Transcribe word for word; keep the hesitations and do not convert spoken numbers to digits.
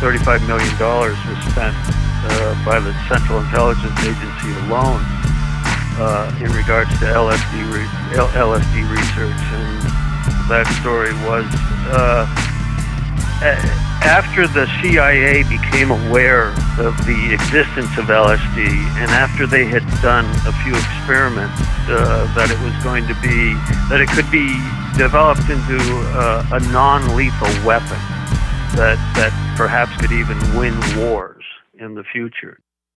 thirty-five million dollars was spent uh, by the Central Intelligence Agency alone uh, in regards to L S D, re- L S D research. And that story was uh, after the C I A became aware of the existence of L S D, and after they had done a few experiments, uh, that it was going to be, that it could be developed into uh, a non-lethal weapon that that perhaps could even win wars in the future.